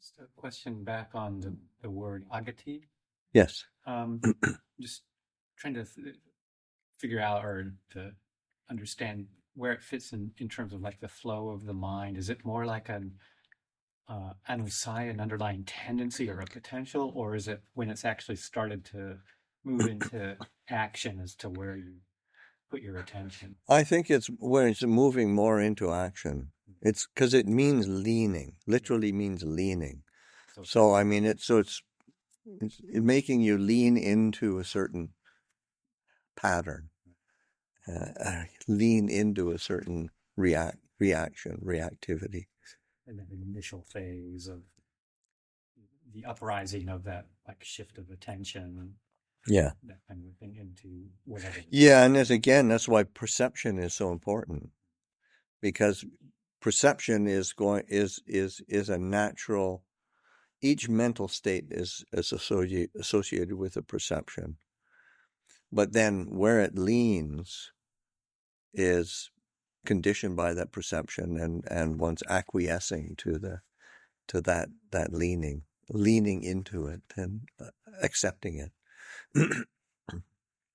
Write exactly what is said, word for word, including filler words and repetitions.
Just a question back on the, the word agati. Yes. Um, just trying to th- figure out or to understand where it fits in, in terms of like the flow of the mind. Is it more like an uh, anusaya, an underlying tendency or a potential, or is it when it's actually started to move into action as to where you put your attention? I think it's when it's moving more into action. It's because it means leaning, literally means leaning. So, So, I mean, it's, so it's, it's making you lean into a certain pattern, uh, uh, lean into a certain react, reaction, reactivity. and then the initial phase of the uprising of that like shift of attention, Yeah. that kind of thing into whatever. Yeah, and as again, that's why perception is so important, because perception is going is is is a natural. Each mental state is is associated associated with a perception, but then where it leans is conditioned by that perception, and and one's acquiescing to the to that that leaning, leaning into it and accepting it.